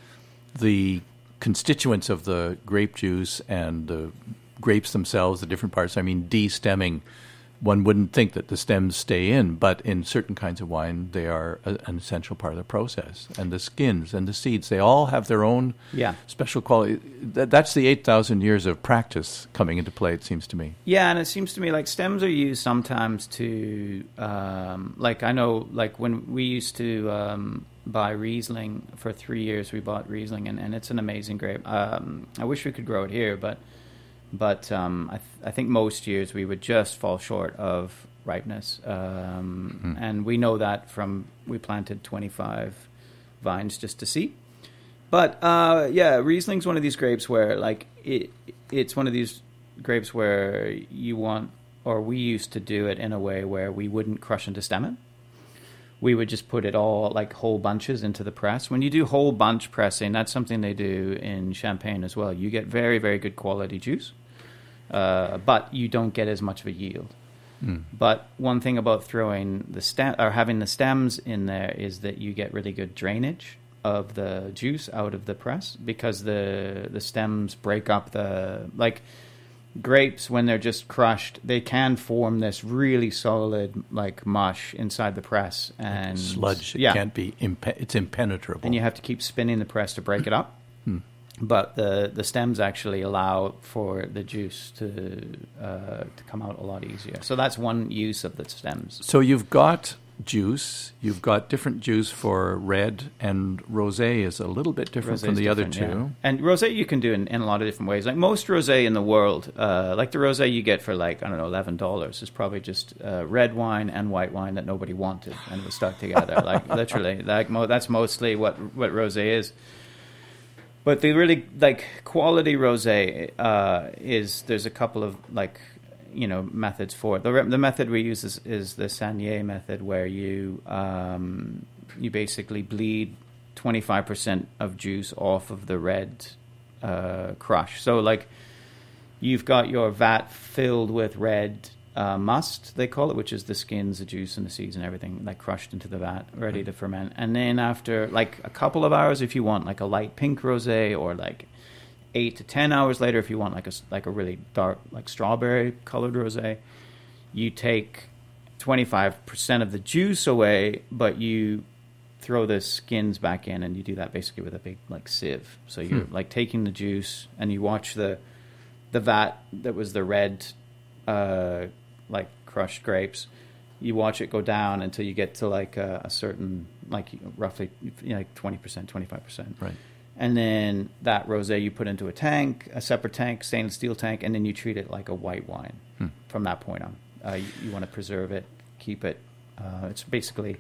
the constituents of the grape juice and the grapes themselves, the different parts, I mean, de-stemming, one wouldn't think that the stems stay in, but in certain kinds of wine, they are a, an essential part of the process. And the skins and the seeds, they all have their own Yeah. special quality. That, that's the eight thousand years of practice coming into play, it seems to me. Yeah, and it seems to me like stems are used sometimes to, um, like I know, like when we used to um, buy Riesling for three years, we bought Riesling, and, and it's an amazing grape. Um, I wish we could grow it here, but but um, I, th- I think most years we would just fall short of ripeness, um, Mm. and we know that from we planted twenty-five vines just to see. But uh, yeah, Riesling's one of these grapes where like it, it's one of these grapes where you want, or we used to do it in a way where we wouldn't crush and stem it. We would just put it all like whole bunches into the press. When you do whole bunch pressing, that's something they do in Champagne as well. You get very, very good quality juice, uh, but you don't get as much of a yield. Mm. But one thing about throwing the stem or having the stems in there is that you get really good drainage of the juice out of the press, because the the stems break up the, like, grapes when they're just crushed, they can form this really solid like mush inside the press, and Sludge, it yeah, can't be, impe- it's impenetrable. and you have to keep spinning the press to break it up. Hmm. But the the stems actually allow for the juice to uh, to come out a lot easier. So that's one use of the stems. So you've got juice, you've got different juice for red, and rosé is a little bit different Rosé from is the other different, two. yeah. And rosé you can do in, in a lot of different ways. Like most rosé in the world, uh, like the rosé you get for like, I don't know, eleven dollars is probably just uh, red wine and white wine that nobody wanted and was stuck together. Like literally, like mo- that's mostly what, what rosé is. But the really like quality rosé uh, is, there's a couple of like, you know, methods for it. The, the method we use is, is the Sanier method, where you um, you basically bleed twenty-five percent of juice off of the red uh, crush. So like you've got your vat filled with red uh, must, they call it, which is the skins, the juice, and the seeds and everything, like crushed into the vat, ready to ferment. And then after like a couple of hours, if you want like a light pink rosé, or like eight to ten hours later, if you want like a like a really dark, like strawberry colored rosé, you take twenty-five percent of the juice away, but you throw the skins back in, and you do that basically with a big like sieve. So you're Hmm. like taking the juice, and you watch the the vat that was the red uh, like crushed grapes. You watch it go down until you get to like a, a certain, like roughly you know, like twenty percent, twenty-five percent. Right. And then that rosé you put into a tank, a separate tank, stainless steel tank, and then you treat it like a white wine Hmm. from that point on. Uh, you you want to preserve it, keep it. Uh, it's basically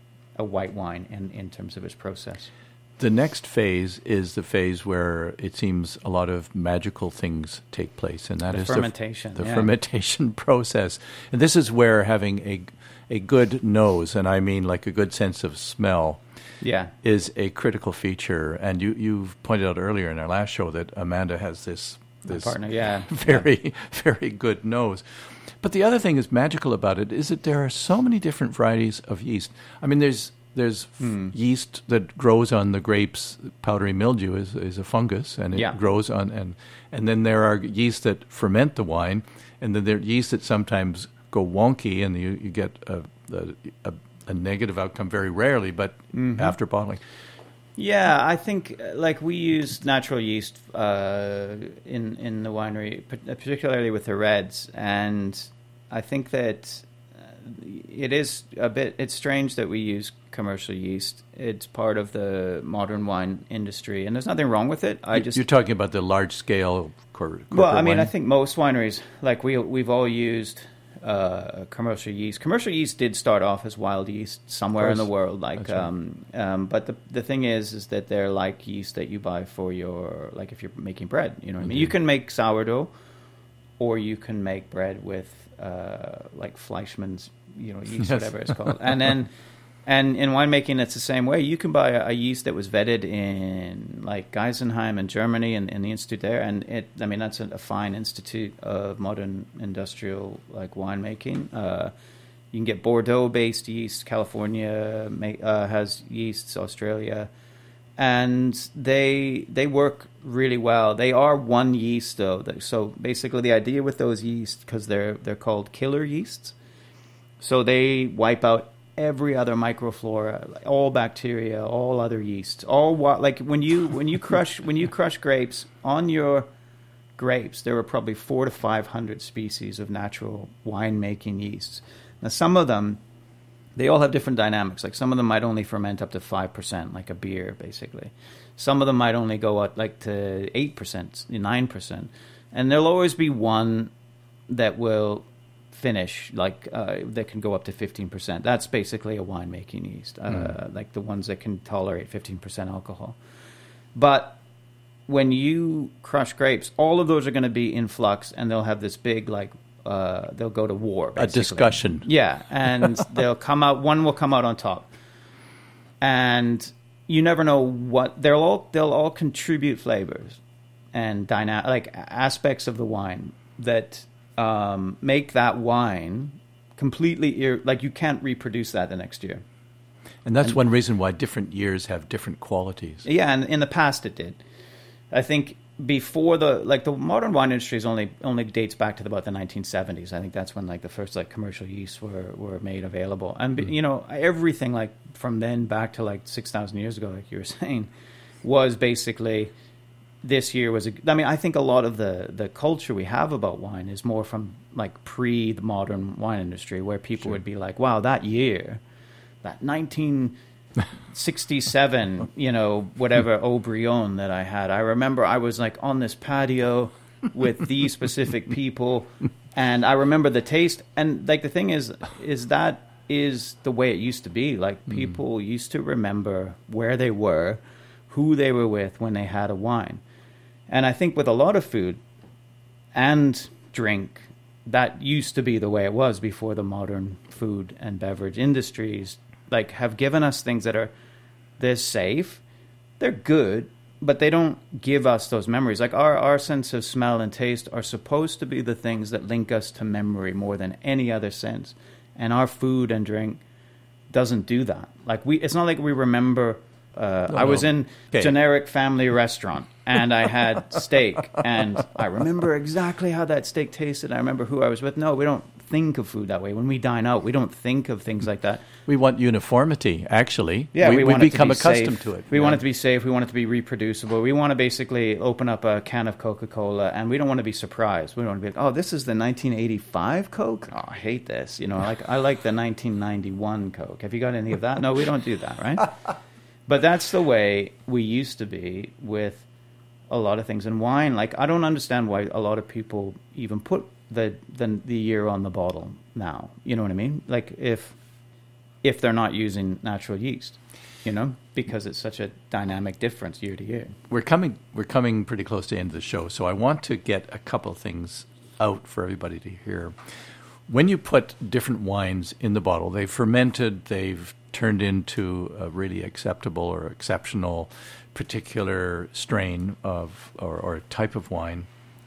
a white wine in, in terms of its process. The next phase is the phase where it seems a lot of magical things take place, and that The is fermentation, the, the yeah. fermentation process. And this is where having a a good nose, and I mean like a good sense of smell, Yeah. is a critical feature. And you you've pointed out earlier in our last show that Amanda has this My this partner, yeah. very very good nose. But the other thing is magical about it is that there are so many different varieties of yeast. I mean, there's there's Hmm. yeast that grows on the grapes. Powdery mildew is, is a fungus, and it Yeah. grows on and and then there are yeast that ferment the wine, and then there are yeast that sometimes go wonky, and you, you get a, a, a, a negative outcome very rarely, but Mhm. after bottling. Yeah, I think uh, like we use natural yeast uh, in in the winery, pa- particularly with the reds, and I think that uh, it is a bit. It's strange that we use commercial yeast. It's part of the modern wine industry, and there's nothing wrong with it. I You- just You're talking about the large scale cor- well, I corporate mean, wine? I think most wineries, like we we've all used uh, commercial yeast. Commercial yeast did start off as wild yeast somewhere in the course. world, like. That's right. Um, um, but the the thing is, is that they're like yeast that you buy for your, like if you're making bread. You know what I mean? You Mhm. can make sourdough, or you can make bread with uh, like Fleischmann's, you know, yeast, Yes. whatever it's called, and then. And in winemaking, it's the same way. You can buy a, a yeast that was vetted in like Geisenheim in Germany and in the institute there, and it. I mean, that's a, a fine institute of modern industrial like winemaking. Uh, you can get Bordeaux-based yeast. California may, uh, has yeasts. Australia, and they they work really well. They are one yeast though. So basically, the idea with those yeasts, because they're they're called killer yeasts, so they wipe out every other microflora, all bacteria, all other yeasts, all wa- like when you when you crush when you crush grapes on your grapes, there are probably four to five hundred species of natural winemaking yeasts. Now, some of them, they all have different dynamics. Like some of them might only ferment up to five percent, like a beer, basically. Some of them might only go up like to eight percent, nine percent, and there'll always be one that will finish like uh, that can go up to fifteen percent. That's basically a winemaking yeast, uh, mm. like the ones that can tolerate fifteen percent alcohol. But when you crush grapes, all of those are going to be in flux, and they'll have this big like uh, they'll go to war. Basically. A discussion, yeah, and they'll come out. One will come out on top, and you never know what they'll all they'll all contribute flavors and dyna- like aspects of the wine that. Um, make that wine completely ir- like you can't reproduce that the next year. And that's and, one reason why different years have different qualities. Yeah, and in the past it did. I think before the like the modern wine industry is only only dates back to about the nineteen seventies. I think that's when like the first like commercial yeasts were, were made available. And mm. you know, everything like from then back to like six thousand years ago, like you were saying, was basically this year was a, I mean, I think a lot of the, the culture we have about wine is more from like pre the modern wine industry, where people sure. would be like, wow, that year, that nineteen sixty-seven, you know, whatever Aubryon that I had. I remember I was like on this patio with these specific people, and I remember the taste. And like the thing is, is that is the way it used to be. Like people mm. used to remember where they were, who they were with when they had a wine. And I think with a lot of food and drink, that used to be the way it was before the modern food and beverage industries like have given us things that are they're safe, they're good, but they don't give us those memories. Like our, our sense of smell and taste are supposed to be the things that link us to memory more than any other sense. And our food and drink doesn't do that. Like we, it's not like we remember. Uh, no, I was in okay. generic family restaurant and I had steak and I remember exactly how that steak tasted. I remember who I was with. No, we don't think of food that way. When we dine out, we don't think of things like that. We want uniformity, actually. Yeah, we, we, we want become it to be accustomed safe. to it. We yeah. want it to be safe. We want it to be reproducible. We want to basically open up a can of Coca-Cola, and we don't want to be surprised. We don't want to be like, oh, this is the nineteen eighty-five Coke? Oh, I hate this. You know, like I like the nineteen ninety-one Coke. Have you got any of that? No, we don't do that, right? But that's the way we used to be with a lot of things. And wine, like, I don't understand why a lot of people even put the the, the year on the bottle now. You know what I mean? Like, if if they're not using natural yeast, you know, because it's such a dynamic difference year to year. We're coming we're coming pretty close to the end of the show, so I want to get a couple things out for everybody to hear. When you put different wines in the bottle, they've fermented, they've turned into a really acceptable or exceptional particular strain of or, or type of wine.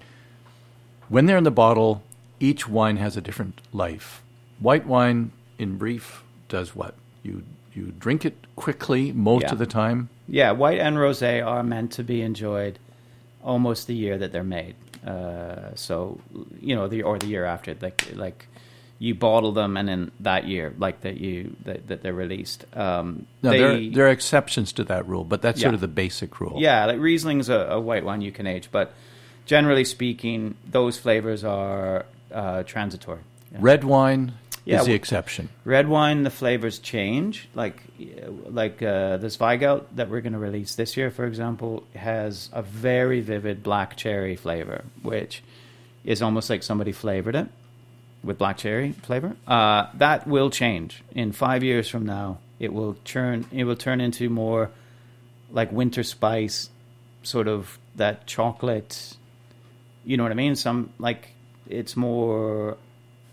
When they're in the bottle, each wine has a different life. White wine, in brief, does what? You you drink it quickly most yeah. of the time? Yeah, white and rosé are meant to be enjoyed almost the year that they're made. Uh, so, you know, the or the year after, like like you bottle them, and then that year, like that you that, that they're released. Um, now they, there there are exceptions to that rule, but that's yeah. sort of the basic rule. Yeah, like Riesling's a, a white wine you can age, but generally speaking, those flavors are uh, transitory. Yeah. Red wine yeah, is the exception. Red wine, the flavors change. Like like uh, the Zweigelt that we're going to release this year, for example, has a very vivid black cherry flavor, which is almost like somebody flavored it with black cherry flavor. Uh, that will change. In five years from now, it will turn it will turn into more like winter spice, sort of that chocolate. You know what I mean? Some like it's more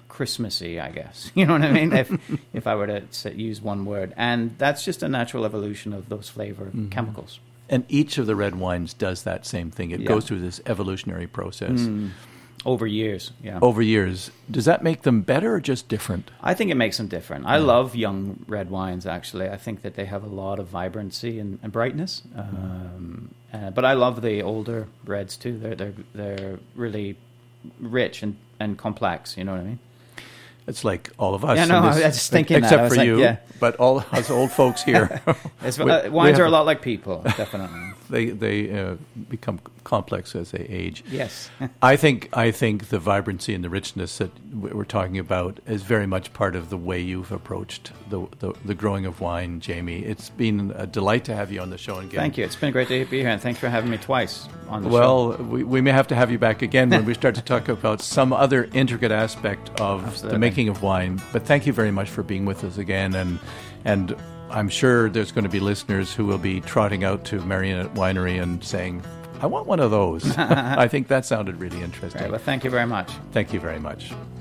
Christmassy, I guess. You know what I mean? if if I were to say, use one word, and that's just a natural evolution of those flavor mm-hmm. chemicals. And each of the red wines does that same thing. It yeah. goes through this evolutionary process. Mm. Over years, yeah. Over years. Does that make them better or just different? I think it makes them different. I yeah. love young red wines, actually. I think that they have a lot of vibrancy and, and brightness. Um, uh, but I love the older reds, too. They're they're they're really rich and, and complex, you know what I mean? It's like all of us. Yeah, no, this, I was just thinking except that. for like, you, yeah. but all us old folks here. we, uh, wines are a lot like people, definitely. they they uh, become complex as they age. Yes. I think I think the vibrancy and the richness that we're talking about is very much part of the way you've approached the the, the growing of wine, Jamie. It's been a delight to have you on the show again. Thank you. It's been great to be here, and thanks for having me twice on the well, show. Well, we, we may have to have you back again when we start to talk about some other intricate aspect of Absolutely. the making of wine. But thank you very much for being with us again, and and I'm sure there's going to be listeners who will be trotting out to Marionette Winery and saying, I want one of those. I think that sounded really interesting. Right, well, thank you very much. Thank you very much.